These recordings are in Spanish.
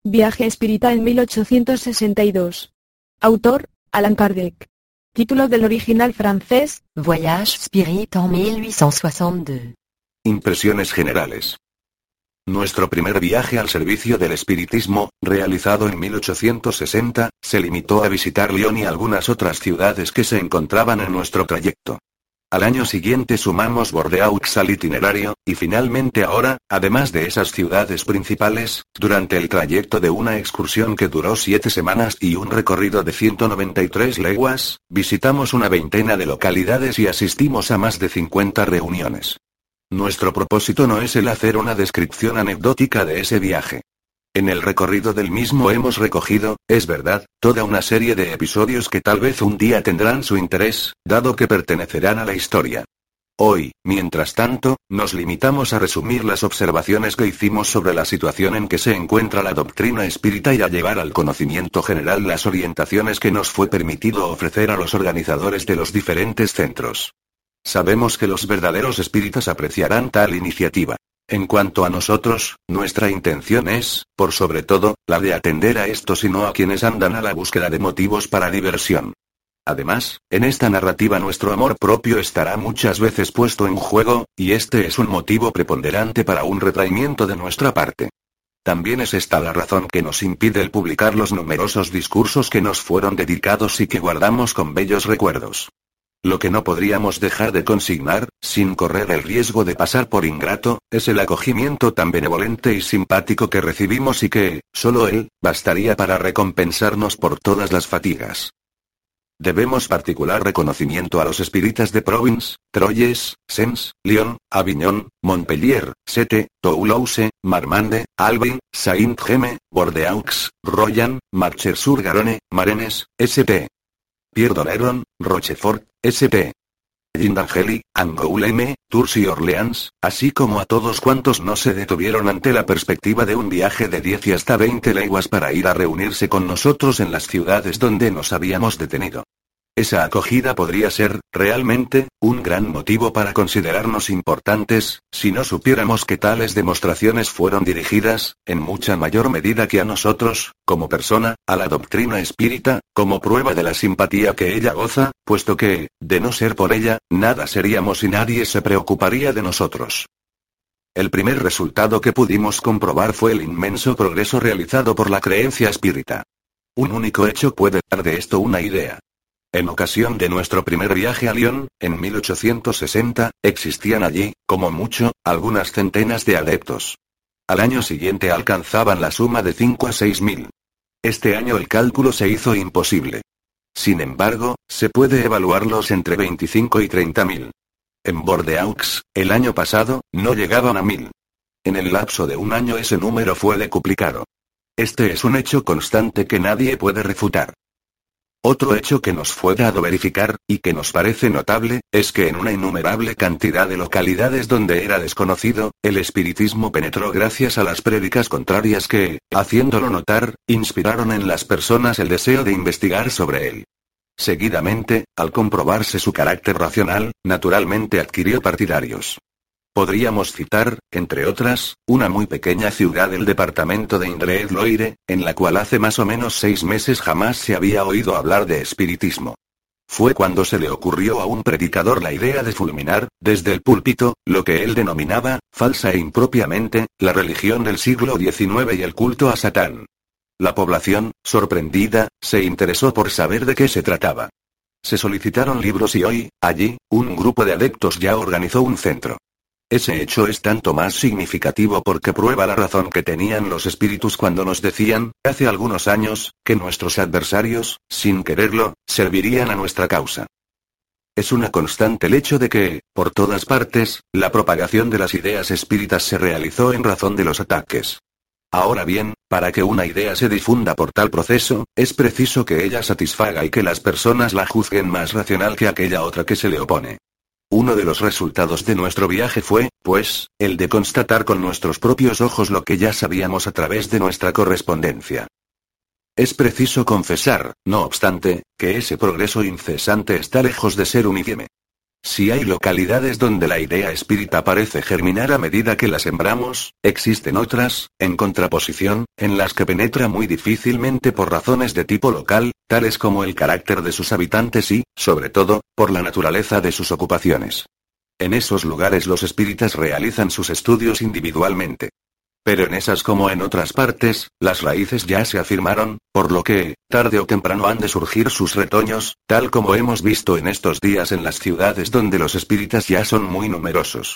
Viaje espírita en 1862. Autor, Allan Kardec. Título del original francés, Voyage Spirit en 1862. Impresiones generales. Nuestro primer viaje al servicio del espiritismo, realizado en 1860, se limitó a visitar Lyon y algunas otras ciudades que se encontraban en nuestro trayecto. Al año siguiente sumamos Bordeaux al itinerario, y finalmente ahora, además de esas ciudades principales, durante el trayecto de una excursión que duró 7 semanas y un recorrido de 193 leguas, visitamos una veintena de localidades y asistimos a más de 50 reuniones. Nuestro propósito no es el hacer una descripción anecdótica de ese viaje. En el recorrido del mismo hemos recogido, es verdad, toda una serie de episodios que tal vez un día tendrán su interés, dado que pertenecerán a la historia. Hoy, mientras tanto, nos limitamos a resumir las observaciones que hicimos sobre la situación en que se encuentra la doctrina espírita y a llevar al conocimiento general las orientaciones que nos fue permitido ofrecer a los organizadores de los diferentes centros. Sabemos que los verdaderos espíritas apreciarán tal iniciativa. En cuanto a nosotros, nuestra intención es, por sobre todo, la de atender a estos y no a quienes andan a la búsqueda de motivos para diversión. Además, en esta narrativa nuestro amor propio estará muchas veces puesto en juego, y este es un motivo preponderante para un retraimiento de nuestra parte. También es esta la razón que nos impide el publicar los numerosos discursos que nos fueron dedicados y que guardamos con bellos recuerdos. Lo que no podríamos dejar de consignar, sin correr el riesgo de pasar por ingrato, es el acogimiento tan benevolente y simpático que recibimos y que, solo él, bastaría para recompensarnos por todas las fatigas. Debemos particular reconocimiento a los espíritas de Provins, Troyes, Sens, Lyon, Avignon, Montpellier, Sète, Toulouse, Marmande, Albi, Saint-Gemme, Bordeaux, Royan, Marcher-sur-Garonne, Marennes, St. Pierre-d'Oléron, Rochefort, St. Jean-d'Angely, Angoulême, Tours y Orleans, así como a todos cuantos no se detuvieron ante la perspectiva de un viaje de 10 y hasta 20 leguas para ir a reunirse con nosotros en las ciudades donde nos habíamos detenido. Esa acogida podría ser, realmente, un gran motivo para considerarnos importantes, si no supiéramos que tales demostraciones fueron dirigidas, en mucha mayor medida que a nosotros, como persona, a la doctrina espírita, como prueba de la simpatía que ella goza, puesto que, de no ser por ella, nada seríamos y nadie se preocuparía de nosotros. El primer resultado que pudimos comprobar fue el inmenso progreso realizado por la creencia espírita. Un único hecho puede dar de esto una idea. En ocasión de nuestro primer viaje a Lyon, en 1860, existían allí, como mucho, algunas centenas de adeptos. Al año siguiente alcanzaban la suma de 5 a 6 mil. Este año el cálculo se hizo imposible. Sin embargo, se puede evaluarlos entre 25 y 30 mil. En Bordeaux, el año pasado, no llegaban a 1000. En el lapso de un año ese número fue decuplicado. Este es un hecho constante que nadie puede refutar. Otro hecho que nos fue dado verificar, y que nos parece notable, es que en una innumerable cantidad de localidades donde era desconocido, el espiritismo penetró gracias a las prédicas contrarias que, haciéndolo notar, inspiraron en las personas el deseo de investigar sobre él. Seguidamente, al comprobarse su carácter racional, naturalmente adquirió partidarios. Podríamos citar, entre otras, una muy pequeña ciudad del departamento de Indre-et-Loire, en la cual hace más o menos 6 meses jamás se había oído hablar de espiritismo. Fue cuando se le ocurrió a un predicador la idea de fulminar, desde el púlpito, lo que él denominaba, falsa e impropiamente, la religión del siglo XIX y el culto a Satán. La población, sorprendida, se interesó por saber de qué se trataba. Se solicitaron libros y hoy, allí, un grupo de adeptos ya organizó un centro. Ese hecho es tanto más significativo porque prueba la razón que tenían los espíritus cuando nos decían, hace algunos años, que nuestros adversarios, sin quererlo, servirían a nuestra causa. Es una constante el hecho de que, por todas partes, la propagación de las ideas espíritas se realizó en razón de los ataques. Ahora bien, para que una idea se difunda por tal proceso, es preciso que ella satisfaga y que las personas la juzguen más racional que aquella otra que se le opone. Uno de los resultados de nuestro viaje fue, pues, el de constatar con nuestros propios ojos lo que ya sabíamos a través de nuestra correspondencia. Es preciso confesar, no obstante, que ese progreso incesante está lejos de ser uniforme. Si hay localidades donde la idea espírita parece germinar a medida que la sembramos, existen otras, en contraposición, en las que penetra muy difícilmente por razones de tipo local, tales como el carácter de sus habitantes y, sobre todo, por la naturaleza de sus ocupaciones. En esos lugares los espíritas realizan sus estudios individualmente. Pero en esas como en otras partes, las raíces ya se afirmaron, por lo que, tarde o temprano han de surgir sus retoños, tal como hemos visto en estos días en las ciudades donde los espíritas ya son muy numerosos.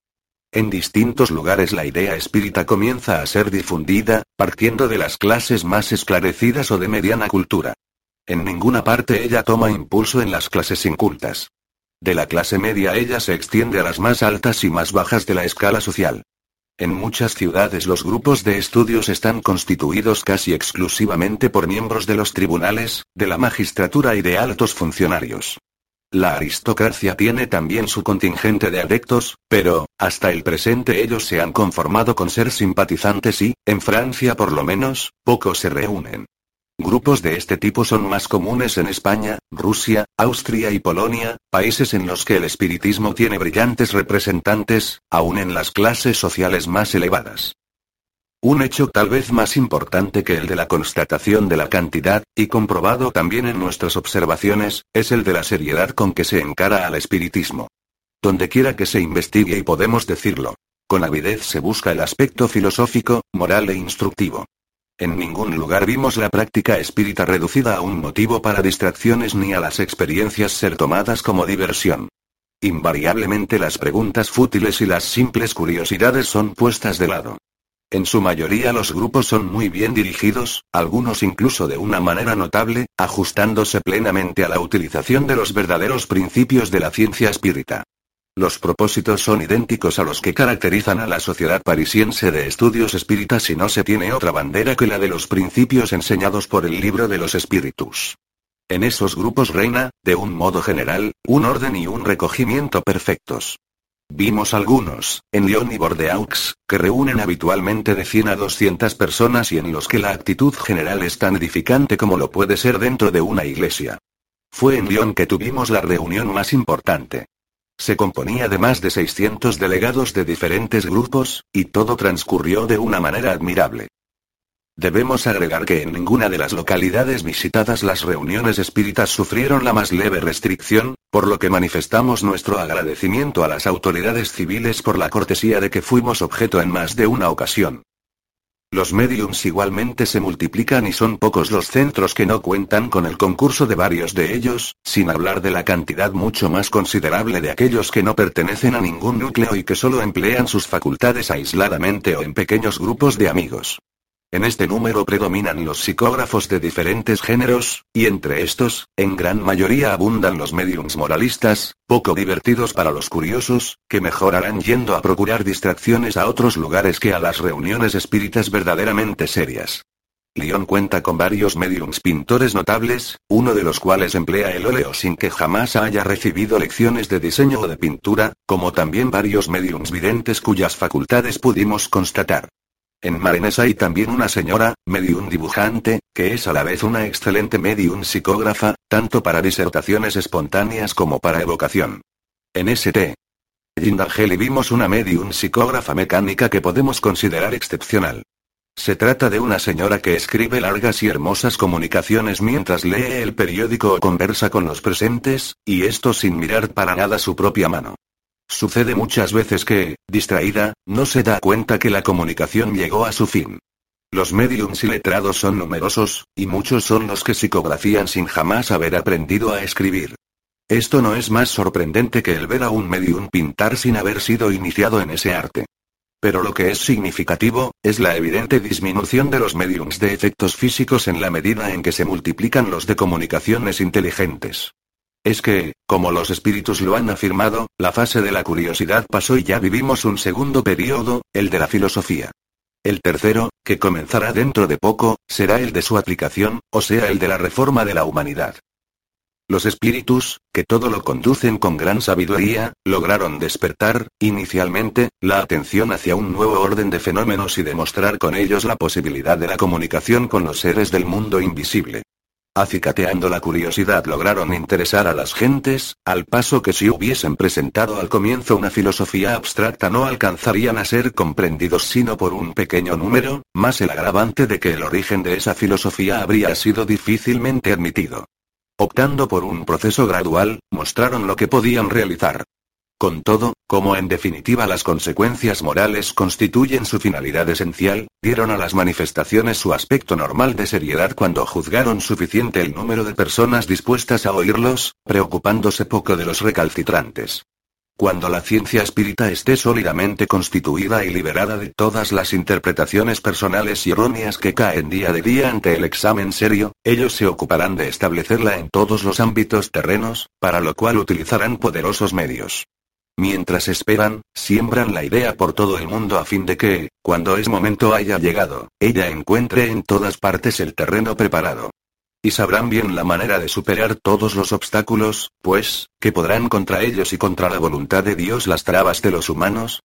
En distintos lugares la idea espírita comienza a ser difundida, partiendo de las clases más esclarecidas o de mediana cultura. En ninguna parte ella toma impulso en las clases incultas. De la clase media ella se extiende a las más altas y más bajas de la escala social. En muchas ciudades los grupos de estudios están constituidos casi exclusivamente por miembros de los tribunales, de la magistratura y de altos funcionarios. La aristocracia tiene también su contingente de adeptos, pero, hasta el presente ellos se han conformado con ser simpatizantes y, en Francia por lo menos, pocos se reúnen. Grupos de este tipo son más comunes en España, Rusia, Austria y Polonia, países en los que el espiritismo tiene brillantes representantes, aún en las clases sociales más elevadas. Un hecho tal vez más importante que el de la constatación de la cantidad, y comprobado también en nuestras observaciones, es el de la seriedad con que se encara al espiritismo. Dondequiera que se investigue y podemos decirlo, con avidez se busca el aspecto filosófico, moral e instructivo. En ningún lugar vimos la práctica espírita reducida a un motivo para distracciones ni a las experiencias ser tomadas como diversión. Invariablemente las preguntas fútiles y las simples curiosidades son puestas de lado. En su mayoría los grupos son muy bien dirigidos, algunos incluso de una manera notable, ajustándose plenamente a la utilización de los verdaderos principios de la ciencia espírita. Los propósitos son idénticos a los que caracterizan a la Sociedad Parisiense de Estudios Espíritas y no se tiene otra bandera que la de los principios enseñados por el Libro de los Espíritus. En esos grupos reina, de un modo general, un orden y un recogimiento perfectos. Vimos algunos, en Lyon y Bordeaux, que reúnen habitualmente de 100 a 200 personas y en los que la actitud general es tan edificante como lo puede ser dentro de una iglesia. Fue en Lyon que tuvimos la reunión más importante. Se componía de más de 600 delegados de diferentes grupos, y todo transcurrió de una manera admirable. Debemos agregar que en ninguna de las localidades visitadas las reuniones espíritas sufrieron la más leve restricción, por lo que manifestamos nuestro agradecimiento a las autoridades civiles por la cortesía de que fuimos objeto en más de una ocasión. Los médiums igualmente se multiplican y son pocos los centros que no cuentan con el concurso de varios de ellos, sin hablar de la cantidad mucho más considerable de aquellos que no pertenecen a ningún núcleo y que solo emplean sus facultades aisladamente o en pequeños grupos de amigos. En este número predominan los psicógrafos de diferentes géneros, y entre estos, en gran mayoría abundan los médiums moralistas, poco divertidos para los curiosos, que mejor harán yendo a procurar distracciones a otros lugares que a las reuniones espíritas verdaderamente serias. Lyon cuenta con varios médiums pintores notables, uno de los cuales emplea el óleo sin que jamás haya recibido lecciones de diseño o de pintura, como también varios médiums videntes cuyas facultades pudimos constatar. En Marennes hay también una señora, medium dibujante, que es a la vez una excelente medium psicógrafa, tanto para disertaciones espontáneas como para evocación. En St. Gindangeli vimos una medium psicógrafa mecánica que podemos considerar excepcional. Se trata de una señora que escribe largas y hermosas comunicaciones mientras lee el periódico o conversa con los presentes, y esto sin mirar para nada su propia mano. Sucede muchas veces que, distraída, no se da cuenta que la comunicación llegó a su fin. Los médiums iletrados son numerosos, y muchos son los que psicografían sin jamás haber aprendido a escribir. Esto no es más sorprendente que el ver a un médium pintar sin haber sido iniciado en ese arte. Pero lo que es significativo, es la evidente disminución de los médiums de efectos físicos en la medida en que se multiplican los de comunicaciones inteligentes. Es que, como los espíritus lo han afirmado, la fase de la curiosidad pasó y ya vivimos un segundo período, el de la filosofía. El tercero, que comenzará dentro de poco, será el de su aplicación, o sea el de la reforma de la humanidad. Los espíritus, que todo lo conducen con gran sabiduría, lograron despertar, inicialmente, la atención hacia un nuevo orden de fenómenos y demostrar con ellos la posibilidad de la comunicación con los seres del mundo invisible. Acicateando la curiosidad lograron interesar a las gentes, al paso que si hubiesen presentado al comienzo una filosofía abstracta no alcanzarían a ser comprendidos sino por un pequeño número, más el agravante de que el origen de esa filosofía habría sido difícilmente admitido. Optando por un proceso gradual, mostraron lo que podían realizar. Con todo, como en definitiva las consecuencias morales constituyen su finalidad esencial, dieron a las manifestaciones su aspecto normal de seriedad cuando juzgaron suficiente el número de personas dispuestas a oírlos, preocupándose poco de los recalcitrantes. Cuando la ciencia espírita esté sólidamente constituida y liberada de todas las interpretaciones personales y erróneas que caen día de día ante el examen serio, ellos se ocuparán de establecerla en todos los ámbitos terrenos, para lo cual utilizarán poderosos medios. Mientras esperan, siembran la idea por todo el mundo a fin de que, cuando ese momento haya llegado, ella encuentre en todas partes el terreno preparado. Y sabrán bien la manera de superar todos los obstáculos, pues, ¿qué podrán contra ellos y contra la voluntad de Dios las trabas de los humanos?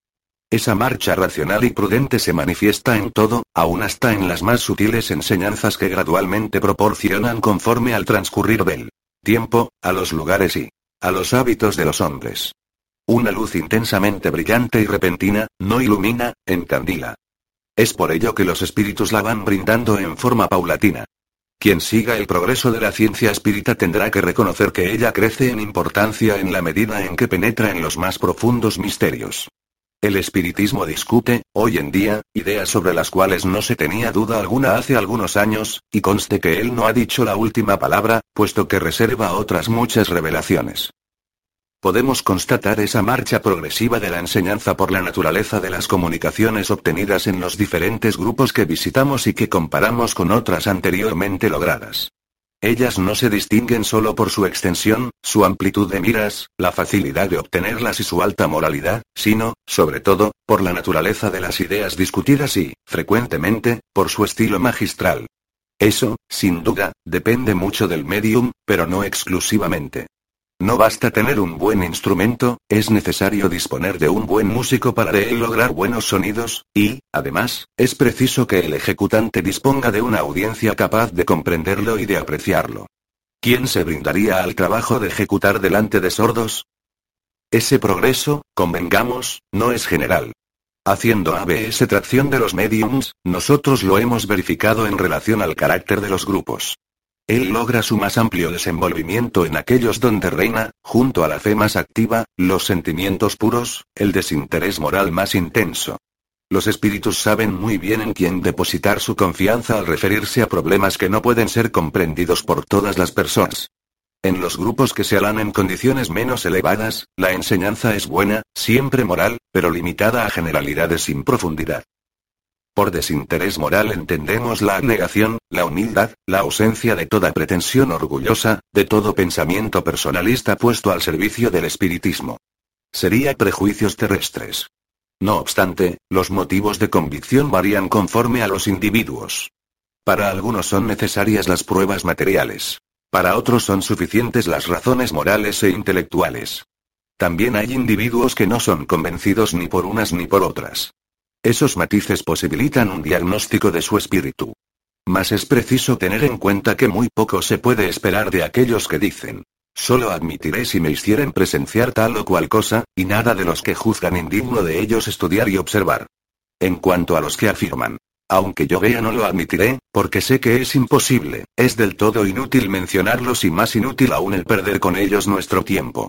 Esa marcha racional y prudente se manifiesta en todo, aún hasta en las más sutiles enseñanzas que gradualmente proporcionan conforme al transcurrir del tiempo, a los lugares y a los hábitos de los hombres. Una luz intensamente brillante y repentina, no ilumina, encandila. Es por ello que los espíritus la van brindando en forma paulatina. Quien siga el progreso de la ciencia espírita tendrá que reconocer que ella crece en importancia en la medida en que penetra en los más profundos misterios. El espiritismo discute, hoy en día, ideas sobre las cuales no se tenía duda alguna hace algunos años, y conste que él no ha dicho la última palabra, puesto que reserva otras muchas revelaciones. Podemos constatar esa marcha progresiva de la enseñanza por la naturaleza de las comunicaciones obtenidas en los diferentes grupos que visitamos y que comparamos con otras anteriormente logradas. Ellas no se distinguen solo por su extensión, su amplitud de miras, la facilidad de obtenerlas y su alta moralidad, sino, sobre todo, por la naturaleza de las ideas discutidas y, frecuentemente, por su estilo magistral. Eso, sin duda, depende mucho del medium, pero no exclusivamente. No basta tener un buen instrumento, es necesario disponer de un buen músico para de él lograr buenos sonidos, y, además, es preciso que el ejecutante disponga de una audiencia capaz de comprenderlo y de apreciarlo. ¿Quién se brindaría al trabajo de ejecutar delante de sordos? Ese progreso, convengamos, no es general. Haciendo ABS tracción de los mediums, nosotros lo hemos verificado en relación al carácter de los grupos. Él logra su más amplio desenvolvimiento en aquellos donde reina, junto a la fe más activa, los sentimientos puros, el desinterés moral más intenso. Los espíritus saben muy bien en quién depositar su confianza al referirse a problemas que no pueden ser comprendidos por todas las personas. En los grupos que se halan en condiciones menos elevadas, la enseñanza es buena, siempre moral, pero limitada a generalidades sin profundidad. Por desinterés moral entendemos la abnegación, la humildad, la ausencia de toda pretensión orgullosa, de todo pensamiento personalista puesto al servicio del espiritismo. Sería prejuicios terrestres. No obstante, los motivos de convicción varían conforme a los individuos. Para algunos son necesarias las pruebas materiales. Para otros son suficientes las razones morales e intelectuales. También hay individuos que no son convencidos ni por unas ni por otras. Esos matices posibilitan un diagnóstico de su espíritu. Mas es preciso tener en cuenta que muy poco se puede esperar de aquellos que dicen: solo admitiré si me hicieren presenciar tal o cual cosa, y nada de los que juzgan indigno de ellos estudiar y observar. En cuanto a los que afirman: aunque yo vea no lo admitiré, porque sé que es imposible, es del todo inútil mencionarlos y más inútil aún el perder con ellos nuestro tiempo.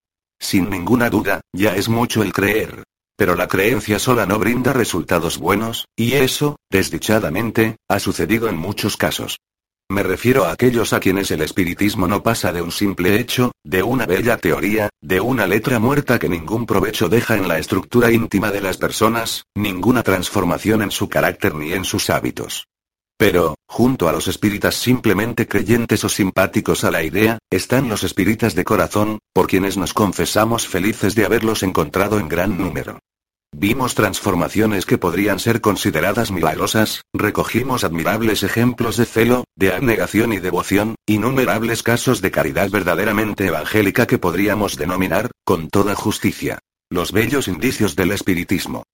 Sin ninguna duda, ya es mucho el creer. Pero la creencia sola no brinda resultados buenos, y eso, desdichadamente, ha sucedido en muchos casos. Me refiero a aquellos a quienes el espiritismo no pasa de un simple hecho, de una bella teoría, de una letra muerta que ningún provecho deja en la estructura íntima de las personas, ninguna transformación en su carácter ni en sus hábitos. Pero, junto a los espíritas simplemente creyentes o simpáticos a la idea, están los espíritas de corazón, por quienes nos confesamos felices de haberlos encontrado en gran número. Vimos transformaciones que podrían ser consideradas milagrosas, recogimos admirables ejemplos de celo, de abnegación y devoción, innumerables casos de caridad verdaderamente evangélica que podríamos denominar, con toda justicia, los bellos indicios del espiritismo.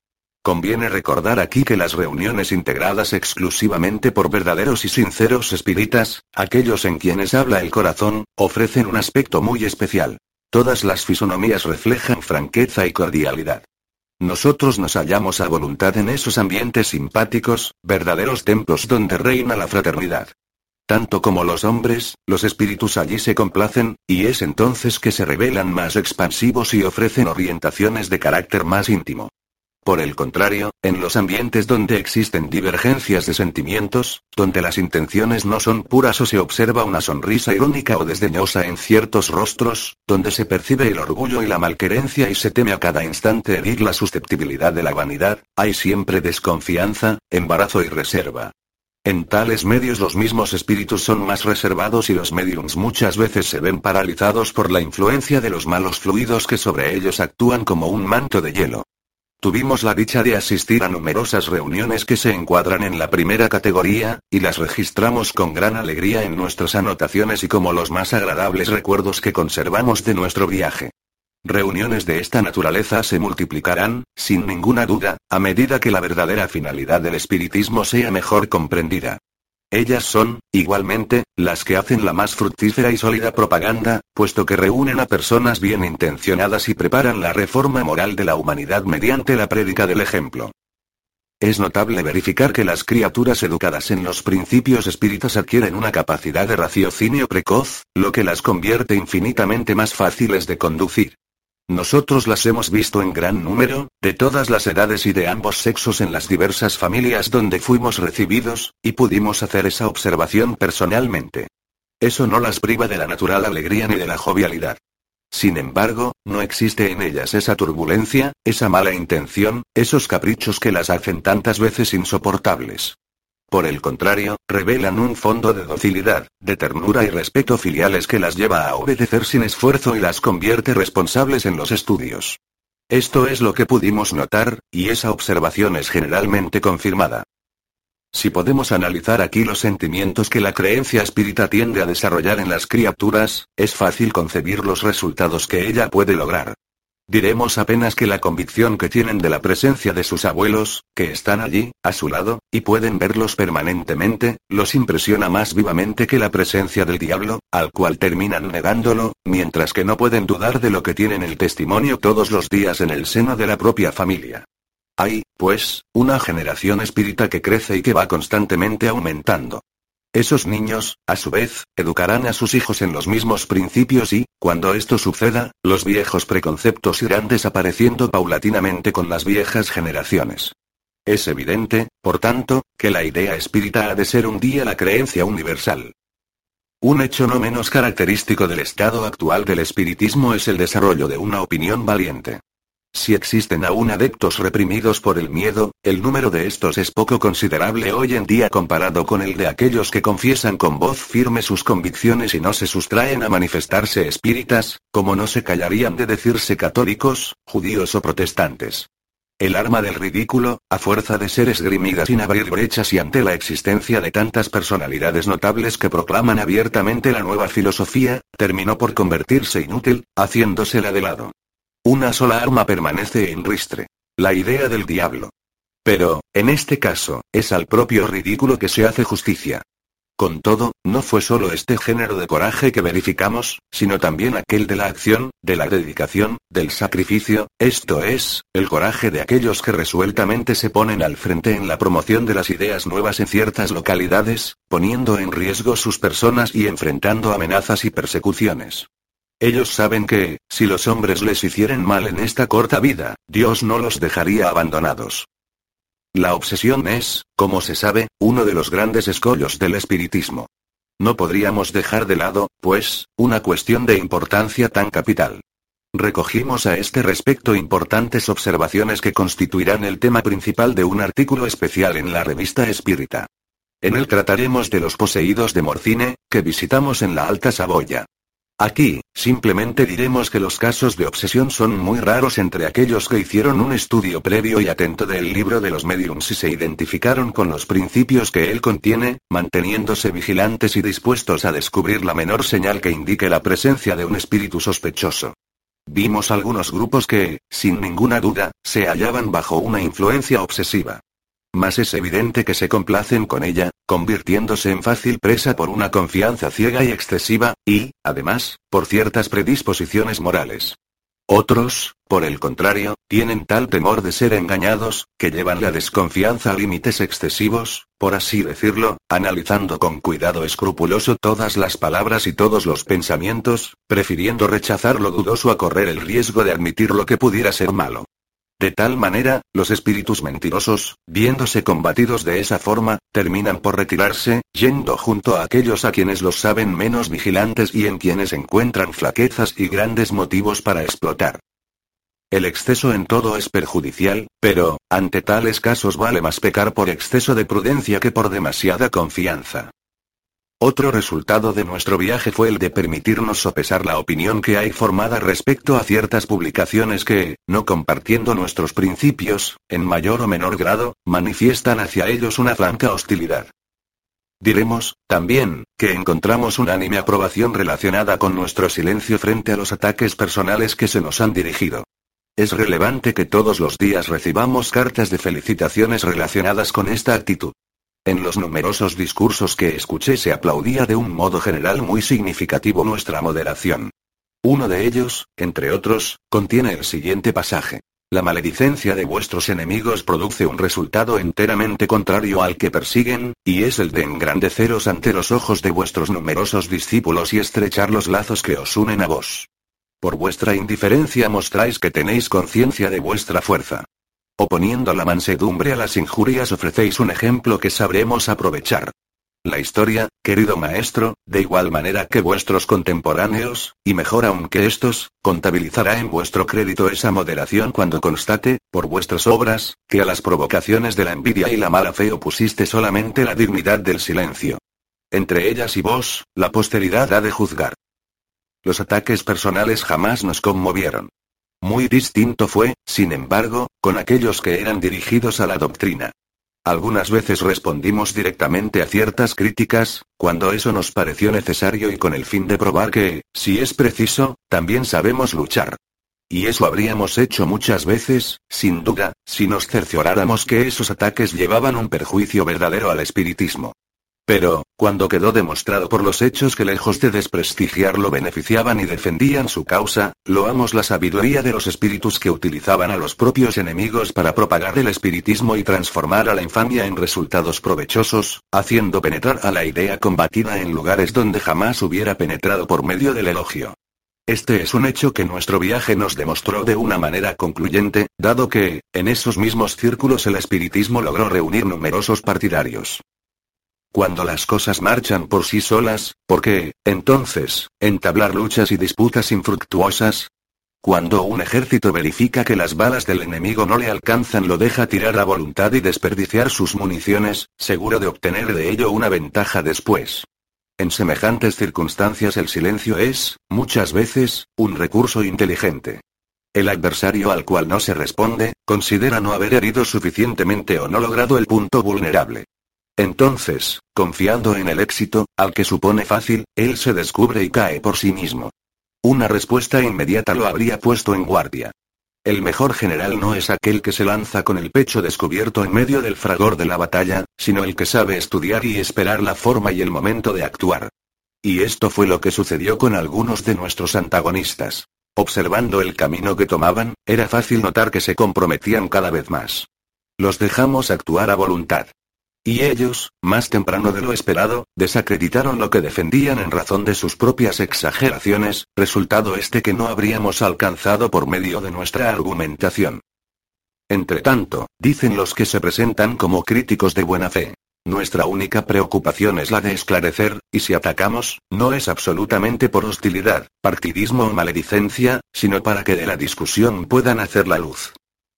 Conviene recordar aquí que las reuniones integradas exclusivamente por verdaderos y sinceros espíritas, aquellos en quienes habla el corazón, ofrecen un aspecto muy especial. Todas las fisonomías reflejan franqueza y cordialidad. Nosotros nos hallamos a voluntad en esos ambientes simpáticos, verdaderos templos donde reina la fraternidad. Tanto como los hombres, los espíritus allí se complacen, y es entonces que se revelan más expansivos y ofrecen orientaciones de carácter más íntimo. Por el contrario, en los ambientes donde existen divergencias de sentimientos, donde las intenciones no son puras o se observa una sonrisa irónica o desdeñosa en ciertos rostros, donde se percibe el orgullo y la malquerencia y se teme a cada instante herir la susceptibilidad de la vanidad, hay siempre desconfianza, embarazo y reserva. En tales medios los mismos espíritus son más reservados y los médiums muchas veces se ven paralizados por la influencia de los malos fluidos que sobre ellos actúan como un manto de hielo. Tuvimos la dicha de asistir a numerosas reuniones que se encuadran en la primera categoría, y las registramos con gran alegría en nuestras anotaciones y como los más agradables recuerdos que conservamos de nuestro viaje. Reuniones de esta naturaleza se multiplicarán, sin ninguna duda, a medida que la verdadera finalidad del espiritismo sea mejor comprendida. Ellas son, igualmente, las que hacen la más fructífera y sólida propaganda, puesto que reúnen a personas bien intencionadas y preparan la reforma moral de la humanidad mediante la prédica del ejemplo. Es notable verificar que las criaturas educadas en los principios espíritas adquieren una capacidad de raciocinio precoz, lo que las convierte infinitamente más fáciles de conducir. Nosotros las hemos visto en gran número, de todas las edades y de ambos sexos en las diversas familias donde fuimos recibidos, y pudimos hacer esa observación personalmente. Eso no las priva de la natural alegría ni de la jovialidad. Sin embargo, no existe en ellas esa turbulencia, esa mala intención, esos caprichos que las hacen tantas veces insoportables. Por el contrario, revelan un fondo de docilidad, de ternura y respeto filiales que las lleva a obedecer sin esfuerzo y las convierte responsables en los estudios. Esto es lo que pudimos notar, y esa observación es generalmente confirmada. Si podemos analizar aquí los sentimientos que la creencia espírita tiende a desarrollar en las criaturas, es fácil concebir los resultados que ella puede lograr. Diremos apenas que la convicción que tienen de la presencia de sus abuelos, que están allí, a su lado, y pueden verlos permanentemente, los impresiona más vivamente que la presencia del diablo, al cual terminan negándolo, mientras que no pueden dudar de lo que tienen el testimonio todos los días en el seno de la propia familia. Hay, pues, una generación espírita que crece y que va constantemente aumentando. Esos niños, a su vez, educarán a sus hijos en los mismos principios y, cuando esto suceda, los viejos preconceptos irán desapareciendo paulatinamente con las viejas generaciones. Es evidente, por tanto, que la idea espírita ha de ser un día la creencia universal. Un hecho no menos característico del estado actual del espiritismo es el desarrollo de una opinión valiente. Si existen aún adeptos reprimidos por el miedo, el número de estos es poco considerable hoy en día comparado con el de aquellos que confiesan con voz firme sus convicciones y no se sustraen a manifestarse espíritas, como no se callarían de decirse católicos, judíos o protestantes. El arma del ridículo, a fuerza de ser esgrimida sin abrir brechas y ante la existencia de tantas personalidades notables que proclaman abiertamente la nueva filosofía, terminó por convertirse inútil, haciéndosela de lado. Una sola arma permanece en ristre: la idea del diablo. Pero, en este caso, es al propio ridículo que se hace justicia. Con todo, no fue solo este género de coraje que verificamos, sino también aquel de la acción, de la dedicación, del sacrificio, esto es, el coraje de aquellos que resueltamente se ponen al frente en la promoción de las ideas nuevas en ciertas localidades, poniendo en riesgo sus personas y enfrentando amenazas y persecuciones. Ellos saben que, si los hombres les hicieren mal en esta corta vida, Dios no los dejaría abandonados. La obsesión es, como se sabe, uno de los grandes escollos del espiritismo. No podríamos dejar de lado, pues, una cuestión de importancia tan capital. Recogimos a este respecto importantes observaciones que constituirán el tema principal de un artículo especial en la revista Espírita. En él trataremos de los poseídos de Morcine, que visitamos en la Alta Saboya. Aquí, simplemente diremos que los casos de obsesión son muy raros entre aquellos que hicieron un estudio previo y atento del libro de los médiums y se identificaron con los principios que él contiene, manteniéndose vigilantes y dispuestos a descubrir la menor señal que indique la presencia de un espíritu sospechoso. Vimos algunos grupos que, sin ninguna duda, se hallaban bajo una influencia obsesiva. Mas es evidente que se complacen con ella, convirtiéndose en fácil presa por una confianza ciega y excesiva, y, además, por ciertas predisposiciones morales. Otros, por el contrario, tienen tal temor de ser engañados, que llevan la desconfianza a límites excesivos, por así decirlo, analizando con cuidado escrupuloso todas las palabras y todos los pensamientos, prefiriendo rechazar lo dudoso a correr el riesgo de admitir lo que pudiera ser malo. De tal manera, los espíritus mentirosos, viéndose combatidos de esa forma, terminan por retirarse, yendo junto a aquellos a quienes los saben menos vigilantes y en quienes encuentran flaquezas y grandes motivos para explotar. El exceso en todo es perjudicial, pero, ante tales casos vale más pecar por exceso de prudencia que por demasiada confianza. Otro resultado de nuestro viaje fue el de permitirnos sopesar la opinión que hay formada respecto a ciertas publicaciones que, no compartiendo nuestros principios, en mayor o menor grado, manifiestan hacia ellos una franca hostilidad. Diremos, también, que encontramos unánime aprobación relacionada con nuestro silencio frente a los ataques personales que se nos han dirigido. Es relevante que todos los días recibamos cartas de felicitaciones relacionadas con esta actitud. En los numerosos discursos que escuché se aplaudía de un modo general muy significativo nuestra moderación. Uno de ellos, entre otros, contiene el siguiente pasaje. La maledicencia de vuestros enemigos produce un resultado enteramente contrario al que persiguen, y es el de engrandeceros ante los ojos de vuestros numerosos discípulos y estrechar los lazos que os unen a vos. Por vuestra indiferencia mostráis que tenéis conciencia de vuestra fuerza. Oponiendo la mansedumbre a las injurias ofrecéis un ejemplo que sabremos aprovechar. La historia, querido maestro, de igual manera que vuestros contemporáneos, y mejor aún que estos, contabilizará en vuestro crédito esa moderación cuando constate, por vuestras obras, que a las provocaciones de la envidia y la mala fe opusiste solamente la dignidad del silencio. Entre ellas y vos, la posteridad ha de juzgar. Los ataques personales jamás nos conmovieron. Muy distinto fue, sin embargo, con aquellos que eran dirigidos a la doctrina. Algunas veces respondimos directamente a ciertas críticas, cuando eso nos pareció necesario y con el fin de probar que, si es preciso, también sabemos luchar. Y eso habríamos hecho muchas veces, sin duda, si nos cercioráramos que esos ataques llevaban un perjuicio verdadero al espiritismo. Pero, cuando quedó demostrado por los hechos que lejos de desprestigiarlo beneficiaban y defendían su causa, loamos la sabiduría de los espíritus que utilizaban a los propios enemigos para propagar el espiritismo y transformar a la infamia en resultados provechosos, haciendo penetrar a la idea combatida en lugares donde jamás hubiera penetrado por medio del elogio. Este es un hecho que nuestro viaje nos demostró de una manera concluyente, dado que, en esos mismos círculos el espiritismo logró reunir numerosos partidarios. Cuando las cosas marchan por sí solas, ¿por qué, entonces, entablar luchas y disputas infructuosas? Cuando un ejército verifica que las balas del enemigo no le alcanzan, lo deja tirar a voluntad y desperdiciar sus municiones, seguro de obtener de ello una ventaja después. En semejantes circunstancias el silencio es, muchas veces, un recurso inteligente. El adversario al cual no se responde, considera no haber herido suficientemente o no logrado el punto vulnerable. Entonces, confiando en el éxito, al que supone fácil, él se descubre y cae por sí mismo. Una respuesta inmediata lo habría puesto en guardia. El mejor general no es aquel que se lanza con el pecho descubierto en medio del fragor de la batalla, sino el que sabe estudiar y esperar la forma y el momento de actuar. Y esto fue lo que sucedió con algunos de nuestros antagonistas. Observando el camino que tomaban, era fácil notar que se comprometían cada vez más. Los dejamos actuar a voluntad. Y ellos, más temprano de lo esperado, desacreditaron lo que defendían en razón de sus propias exageraciones, resultado este que no habríamos alcanzado por medio de nuestra argumentación. Entretanto, dicen los que se presentan como críticos de buena fe. Nuestra única preocupación es la de esclarecer, y si atacamos, no es absolutamente por hostilidad, partidismo o maledicencia, sino para que de la discusión puedan hacer la luz.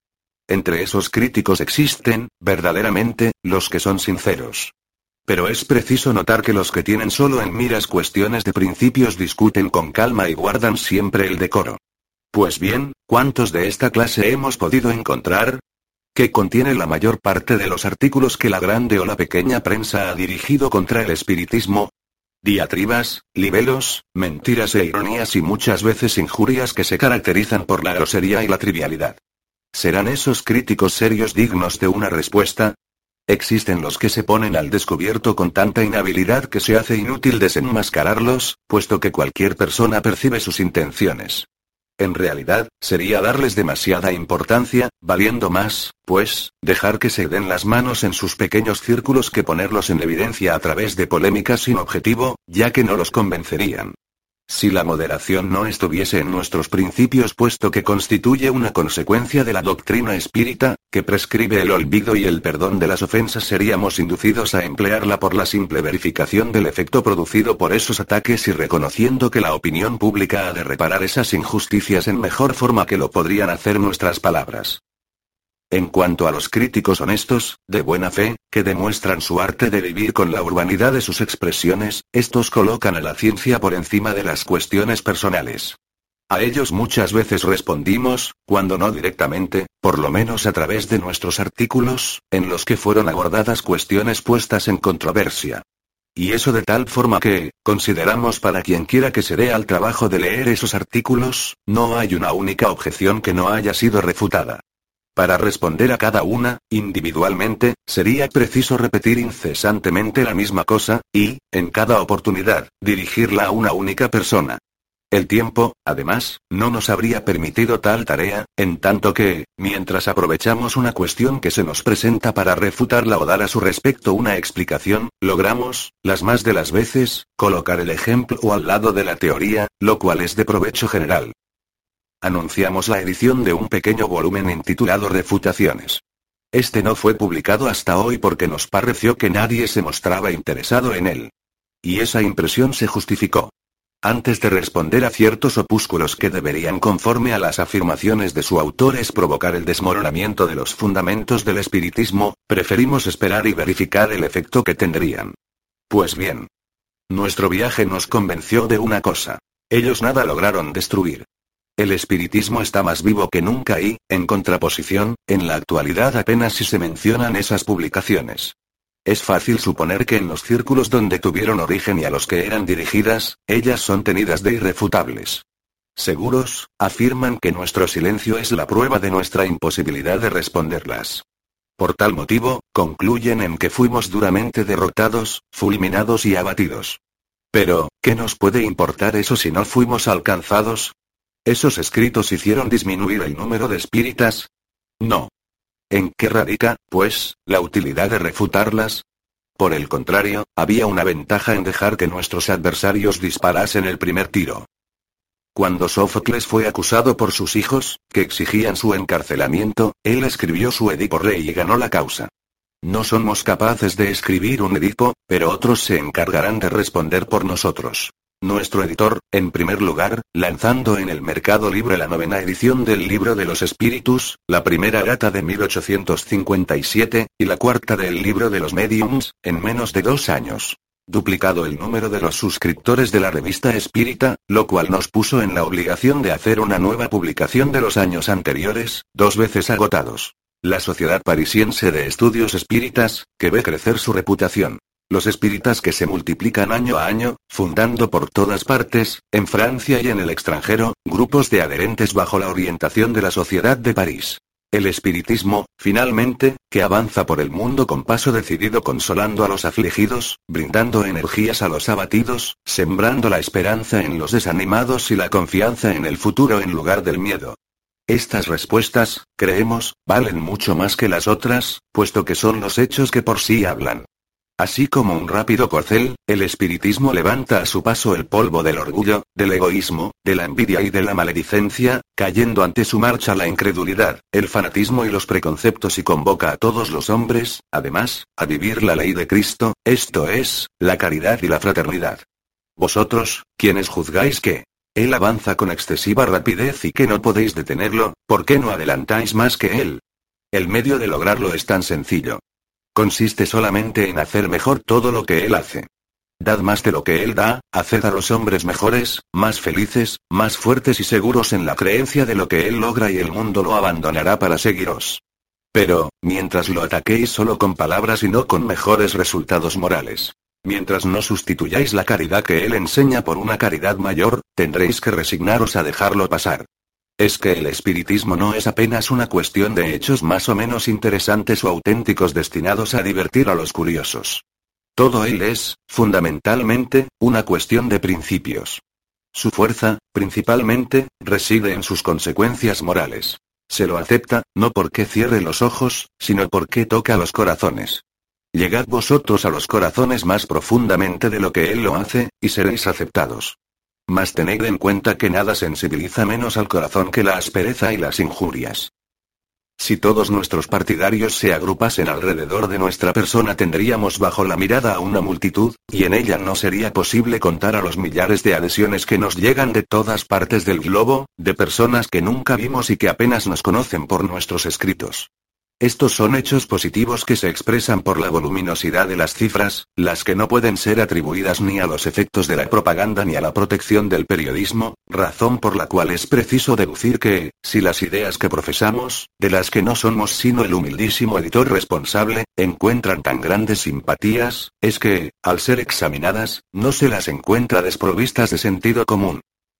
Entre esos críticos existen, verdaderamente, los que son sinceros. Pero es preciso notar que los que tienen solo en miras cuestiones de principios discuten con calma y guardan siempre el decoro. Pues bien, ¿cuántos de esta clase hemos podido encontrar? ¿Qué contiene la mayor parte de los artículos que la grande o la pequeña prensa ha dirigido contra el espiritismo? diatribas, libelos, mentiras e ironías y muchas veces injurias que se caracterizan por la grosería y la trivialidad. ¿Serán esos críticos serios dignos de una respuesta? Existen los que se ponen al descubierto con tanta inhabilidad que se hace inútil desenmascararlos, puesto que cualquier persona percibe sus intenciones. En realidad, sería darles demasiada importancia, valiendo más, pues, dejar que se den las manos en sus pequeños círculos que ponerlos en evidencia a través de polémicas sin objetivo, ya que no los convencerían. Si la moderación no estuviese en nuestros principios, puesto que constituye una consecuencia de la doctrina espírita, que prescribe el olvido y el perdón de las ofensas, seríamos inducidos a emplearla por la simple verificación del efecto producido por esos ataques y reconociendo que la opinión pública ha de reparar esas injusticias en mejor forma que lo podrían hacer nuestras palabras. En cuanto a los críticos honestos, de buena fe, que demuestran su arte de vivir con la urbanidad de sus expresiones, estos colocan a la ciencia por encima de las cuestiones personales. A ellos muchas veces respondimos, cuando no directamente, por lo menos a través de nuestros artículos, en los que fueron abordadas cuestiones puestas en controversia. Y eso de tal forma que, consideramos para quien quiera que se dé al trabajo de leer esos artículos, no hay una única objeción que no haya sido refutada. Para responder a cada una, individualmente, sería preciso repetir incesantemente la misma cosa, y, en cada oportunidad, dirigirla a una única persona. El tiempo, además, no nos habría permitido tal tarea, en tanto que, mientras aprovechamos una cuestión que se nos presenta para refutarla o dar a su respecto una explicación, logramos, las más de las veces, colocar el ejemplo al lado de la teoría, lo cual es de provecho general. Anunciamos la edición de un pequeño volumen intitulado Refutaciones. Este no fue publicado hasta hoy porque nos pareció que nadie se mostraba interesado en él. Y esa impresión se justificó. Antes de responder a ciertos opúsculos que deberían, conforme a las afirmaciones de su autor, provocar el desmoronamiento de los fundamentos del espiritismo, preferimos esperar y verificar el efecto que tendrían. Pues bien, nuestro viaje nos convenció de una cosa: ellos nada lograron destruir. El espiritismo está más vivo que nunca y, en contraposición, en la actualidad apenas si se mencionan esas publicaciones. Es fácil suponer que en los círculos donde tuvieron origen y a los que eran dirigidas, ellas son tenidas de irrefutables. Seguros, afirman que nuestro silencio es la prueba de nuestra imposibilidad de responderlas. Por tal motivo, concluyen en que fuimos duramente derrotados, fulminados y abatidos. Pero, ¿qué nos puede importar eso si no fuimos alcanzados? ¿Esos escritos hicieron disminuir el número de espíritas? No. ¿En qué radica, pues, la utilidad de refutarlas? Por el contrario, había una ventaja en dejar que nuestros adversarios disparasen el primer tiro. Cuando Sófocles fue acusado por sus hijos, que exigían su encarcelamiento, él escribió su Edipo Rey y ganó la causa. No somos capaces de escribir un Edipo, pero otros se encargarán de responder por nosotros. Nuestro editor, en primer lugar, lanzando en el mercado libre la 9ª edición del Libro de los Espíritus, la primera data de 1857, y la 4ª del Libro de los Mediums, en menos de 2 años. Duplicado el número de los suscriptores de la revista espírita, lo cual nos puso en la obligación de hacer una nueva publicación de los años anteriores, 2 veces agotados. La Sociedad Parisiense de Estudios Espíritas, que ve crecer su reputación. Los espíritas que se multiplican año a año, fundando por todas partes, en Francia y en el extranjero, grupos de adherentes bajo la orientación de la Sociedad de París. El espiritismo, finalmente, que avanza por el mundo con paso decidido, consolando a los afligidos, brindando energías a los abatidos, sembrando la esperanza en los desanimados y la confianza en el futuro en lugar del miedo. Estas respuestas, creemos, valen mucho más que las otras, puesto que son los hechos que por sí hablan. Así como un rápido corcel, el espiritismo levanta a su paso el polvo del orgullo, del egoísmo, de la envidia y de la maledicencia, cayendo ante su marcha la incredulidad, el fanatismo y los preconceptos, y convoca a todos los hombres, además, a vivir la ley de Cristo, esto es, la caridad y la fraternidad. Vosotros, quienes juzgáis que él avanza con excesiva rapidez y que no podéis detenerlo, ¿por qué no adelantáis más que él? El medio de lograrlo es tan sencillo. Consiste solamente en hacer mejor todo lo que él hace. Dad más de lo que él da, haced a los hombres mejores, más felices, más fuertes y seguros en la creencia de lo que él logra, y el mundo lo abandonará para seguiros. Pero, mientras lo ataquéis solo con palabras y no con mejores resultados morales, Mientras no sustituyáis la caridad que él enseña por una caridad mayor, tendréis que resignaros a dejarlo pasar. Es que el espiritismo no es apenas una cuestión de hechos más o menos interesantes o auténticos destinados a divertir a los curiosos. Todo él es, fundamentalmente, una cuestión de principios. Su fuerza, principalmente, reside en sus consecuencias morales. Se lo acepta, no porque cierre los ojos, sino porque toca los corazones. Llegad vosotros a los corazones más profundamente de lo que él lo hace, y seréis aceptados. Mas tened en cuenta que nada sensibiliza menos al corazón que la aspereza y las injurias. Si todos nuestros partidarios se agrupasen alrededor de nuestra persona, tendríamos bajo la mirada a una multitud, y en ella no sería posible contar a los millares de adhesiones que nos llegan de todas partes del globo, de personas que nunca vimos y que apenas nos conocen por nuestros escritos. Estos son hechos positivos que se expresan por la voluminosidad de las cifras, las que no pueden ser atribuidas ni a los efectos de la propaganda ni a la protección del periodismo, razón por la cual es preciso deducir que, si las ideas que profesamos, de las que no somos sino el humildísimo editor responsable, encuentran tan grandes simpatías, es que, al ser examinadas, no se las encuentra desprovistas de sentido común.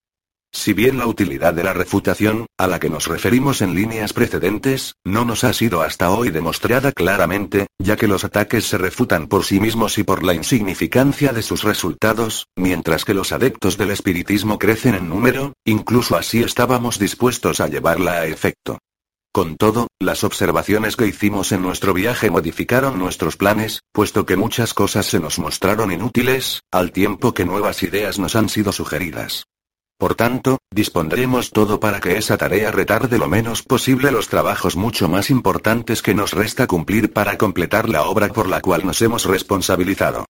Si bien la utilidad de la refutación, a la que nos referimos en líneas precedentes, no nos ha sido hasta hoy demostrada claramente, ya que los ataques se refutan por sí mismos y por la insignificancia de sus resultados, mientras que los adeptos del espiritismo crecen en número, incluso así estábamos dispuestos a llevarla a efecto. Con todo, las observaciones que hicimos en nuestro viaje modificaron nuestros planes, puesto que muchas cosas se nos mostraron inútiles, al tiempo que nuevas ideas nos han sido sugeridas. Por tanto, dispondremos todo para que esa tarea retarde lo menos posible los trabajos mucho más importantes que nos resta cumplir para completar la obra por la cual nos hemos responsabilizado.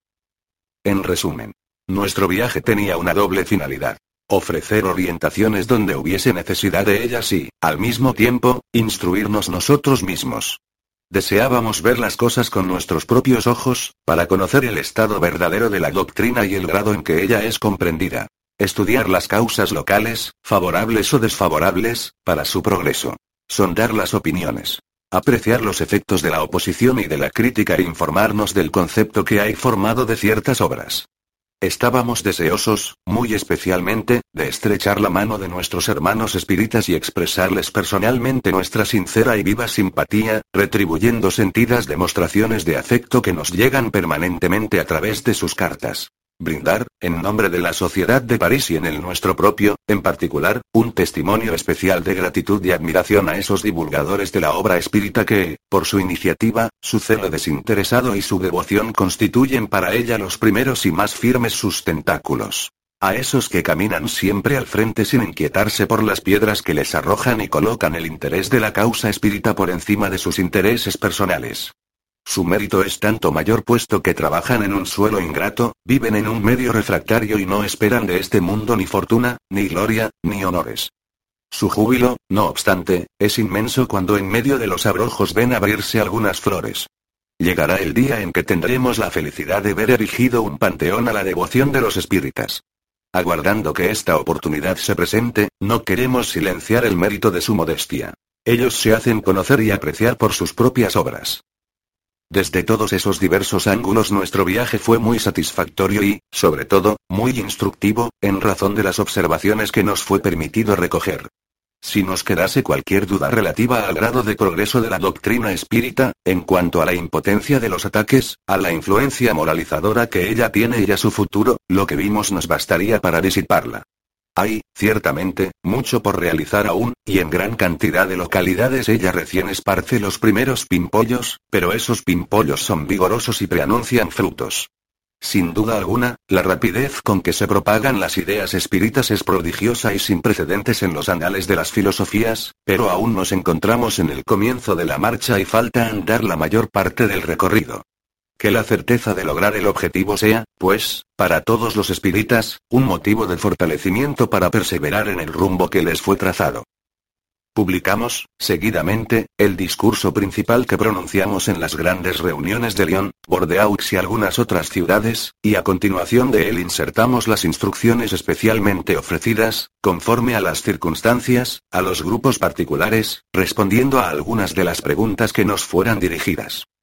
En resumen, nuestro viaje tenía una doble finalidad: ofrecer orientaciones donde hubiese necesidad de ellas y, al mismo tiempo, instruirnos nosotros mismos. Deseábamos ver las cosas con nuestros propios ojos, para conocer el estado verdadero de la doctrina y el grado en que ella es comprendida. Estudiar las causas locales, favorables o desfavorables, para su progreso. Sondar las opiniones. Apreciar los efectos de la oposición y de la crítica e informarnos del concepto que hay formado de ciertas obras. Estábamos deseosos, muy especialmente, de estrechar la mano de nuestros hermanos espíritas y expresarles personalmente nuestra sincera y viva simpatía, retribuyendo sentidas demostraciones de afecto que nos llegan permanentemente a través de sus cartas. Brindar, en nombre de la Sociedad de París y en el nuestro propio, en particular, un testimonio especial de gratitud y admiración a esos divulgadores de la obra espírita que, por su iniciativa, su celo desinteresado y su devoción constituyen para ella los primeros y más firmes sustentáculos. A esos que caminan siempre al frente sin inquietarse por las piedras que les arrojan y colocan el interés de la causa espírita por encima de sus intereses personales. Su mérito es tanto mayor puesto que trabajan en un suelo ingrato, viven en un medio refractario y no esperan de este mundo ni fortuna, ni gloria, ni honores. Su júbilo, no obstante, es inmenso cuando en medio de los abrojos ven abrirse algunas flores. Llegará el día en que tendremos la felicidad de ver erigido un panteón a la devoción de los espíritas. Aguardando que esta oportunidad se presente, no queremos silenciar el mérito de su modestia. Ellos se hacen conocer y apreciar por sus propias obras. Desde todos esos diversos ángulos nuestro viaje fue muy satisfactorio y, sobre todo, muy instructivo, en razón de las observaciones que nos fue permitido recoger. Si nos quedase cualquier duda relativa al grado de progreso de la doctrina espírita, en cuanto a la impotencia de los ataques, a la influencia moralizadora que ella tiene y a su futuro, lo que vimos nos bastaría para disiparla. Hay, ciertamente, mucho por realizar aún, y en gran cantidad de localidades ella recién esparce los primeros pimpollos, pero esos pimpollos son vigorosos y preanuncian frutos. Sin duda alguna, la rapidez con que se propagan las ideas espíritas es prodigiosa y sin precedentes en los anales de las filosofías, pero aún nos encontramos en el comienzo de la marcha y falta andar la mayor parte del recorrido. Que la certeza de lograr el objetivo sea, pues, para todos los espíritas, un motivo de fortalecimiento para perseverar en el rumbo que les fue trazado. Publicamos, seguidamente, el discurso principal que pronunciamos en las grandes reuniones de Lyon, Bordeaux y algunas otras ciudades, y a continuación de él insertamos las instrucciones especialmente ofrecidas, conforme a las circunstancias, a los grupos particulares, respondiendo a algunas de las preguntas que nos fueran dirigidas.